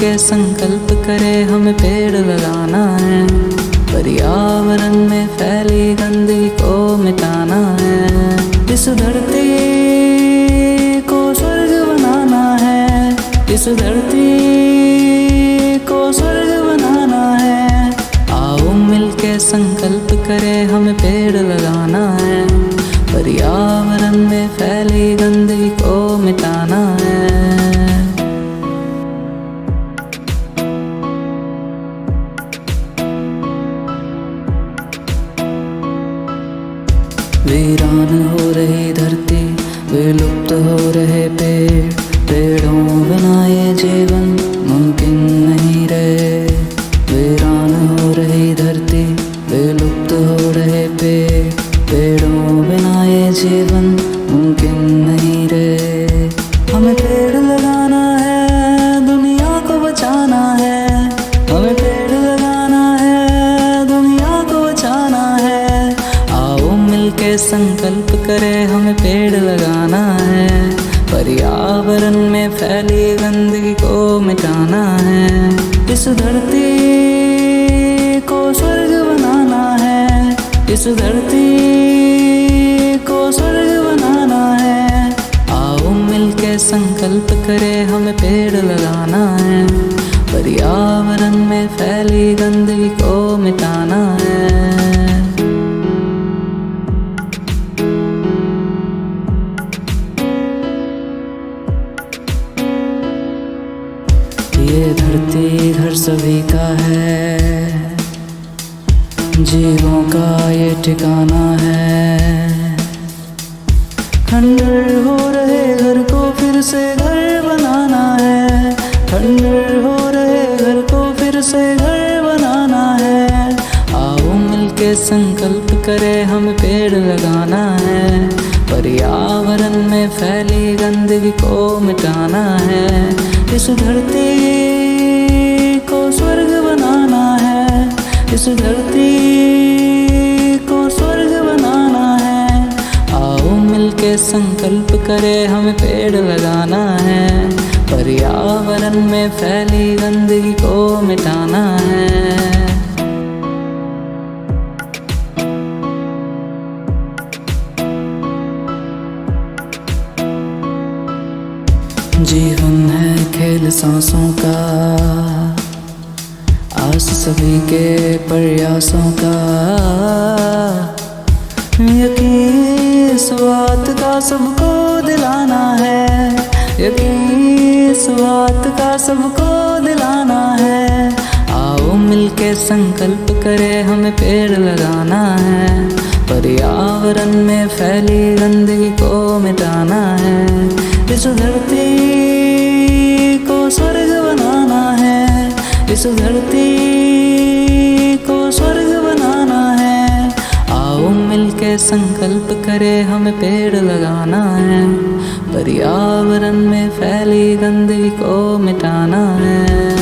मिलके संकल्प करें हमें पेड़ लगाना है। पर्यावरण में फैली गंदगी को मिटाना है। इस धरती को स्वर्ग बनाना है। इस धरती को स्वर्ग बनाना है। आओ मिलके संकल्प करें हमें पेड़ लगाना है। पर्यावरण में फैली गंदगी को मिटाना है। वीरान हो रही धरती, विलुप्त हो रहे पेड़, पेड़ों बिना ये जीवन मुमकिन नहीं रहे। वीरान हो रही धरती, विलुप्त हो रहे पेड़, पेड़ों बिना ये जीवन मुमकिन नहीं रहे। हमें पेड़ लगाना है, दुनिया को बचाना है। हमें पेड़ लगाना है, दुनिया को बचाना है। आओ मिलके संकल्प करें हमें पेड़ लगाना है। पर्यावरण में फैली गंदगी को मिटाना है। इस धरती को स्वर्ग बनाना है। इस धरती को स्वर्ग बनाना है। आओ मिलके संकल्प करें हमें पेड़ लगाना है। पर्यावरण में फैली गंदगी को मिटाना है। ये धरती घर सभी का है, जीवों का ये ठिकाना है। खंडर हो रहे घर को फिर से घर बनाना है। खंडर हो रहे घर को फिर से घर बनाना है। आओ मिलके संकल्प करें हमें पेड़ लगाना है। पर्यावरण में फैली गंदगी को मिटाना है। इस धरती को स्वर्ग बनाना है। इस धरती को स्वर्ग बनाना है। आओ मिलके संकल्प करें हमें पेड़ लगाना है। पर्यावरण में फैली गंदगी को मिटाना है। जीवन है खेल सांसों का, आस सभी के प्रयासों का। यकीन इस बात का सबको दिलाना है। यकीन इस बात का सबको दिलाना है। आओ मिलके संकल्प करें हमें पेड़ लगाना है। पर्यावरण में फैली गंदगी को मिटाना है। इस धरती को स्वर्ग बनाना है। इस धरती को स्वर्ग बनाना है। आओ मिलके संकल्प करें हमें पेड़ लगाना है। पर्यावरण में फैली गंदगी को मिटाना है।